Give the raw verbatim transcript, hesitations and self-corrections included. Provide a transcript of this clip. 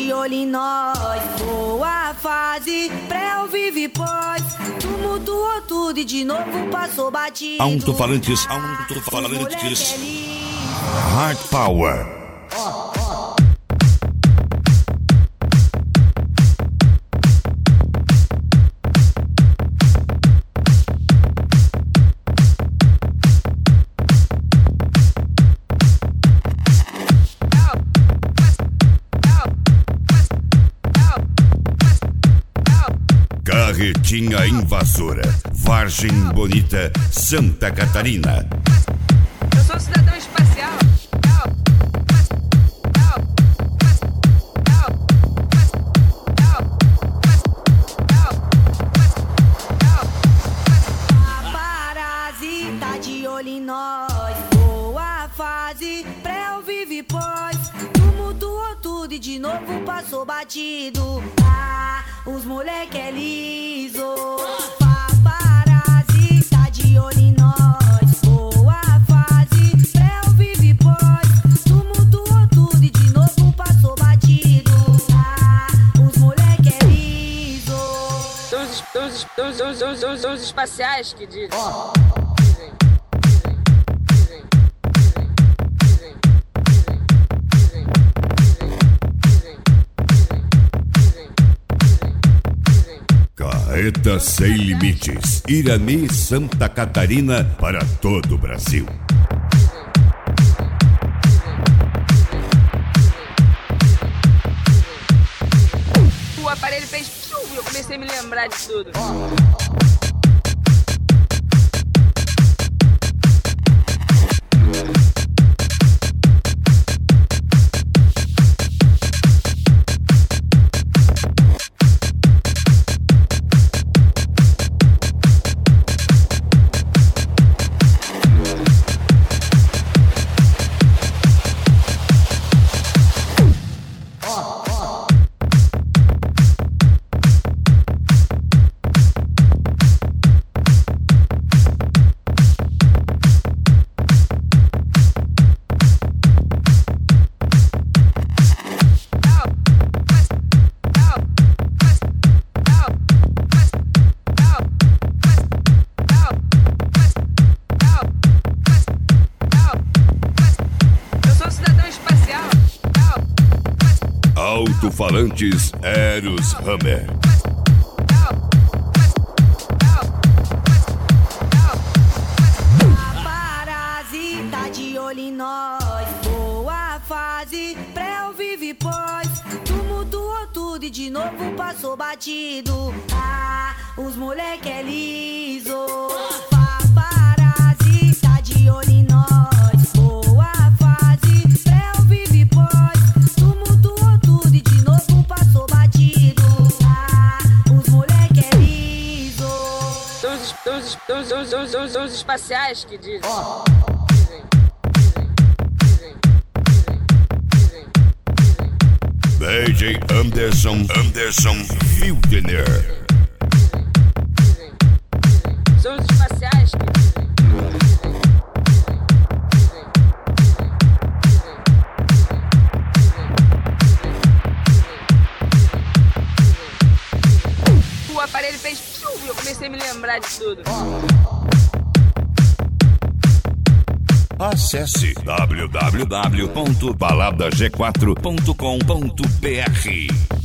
de olho em nós. Boa fase, pré ou vive pós. Tumultuou tudo e de novo passou batido. Alto-falantes, alto-falantes. Hard Power. Carretinha invasora, Vargem Bonita, Santa Catarina. Eu sou cidadão espacial. Paparazzi tá de olho em nós. Boa fase, pré ou vive pós. Tumultuou tudo e de novo passou batido. Ah, os moleque é liso. Paparazzi tá de olho em nós. Boa fase, pré ou vive pós. Tumultuou tudo e de novo passou batido. Ah, os moleque é liso. São os, são os, são os, são os, são os, são os, são os espaciais que dizem. Oh. Carreta Sem Limites, Irani, Santa Catarina, para todo o Brasil. O aparelho fez tchum e eu comecei a me lembrar de tudo. Alto-falantes Eros Hammer. Paparazzi tá de olho em nós. Boa fase, pré ou vive pós. Tumultuou tudo e de novo passou batido. Ah, os moleque é liso. Paparazzi tá de olho em nós. Boa fase, pré ou vive pós. Tumultuou tudo e de novo passou batido. Ah, os moleque é liso. São os, são os, são os, são os, são os, são os, são os espaciais que dizem. Oh. D J Anderson, Anderson Wildner. São os espaciais que dizem. O aparelho fez tchum e eu comecei a me lembrar de tudo. Acesse w w w ponto balada g quatro ponto com ponto b r.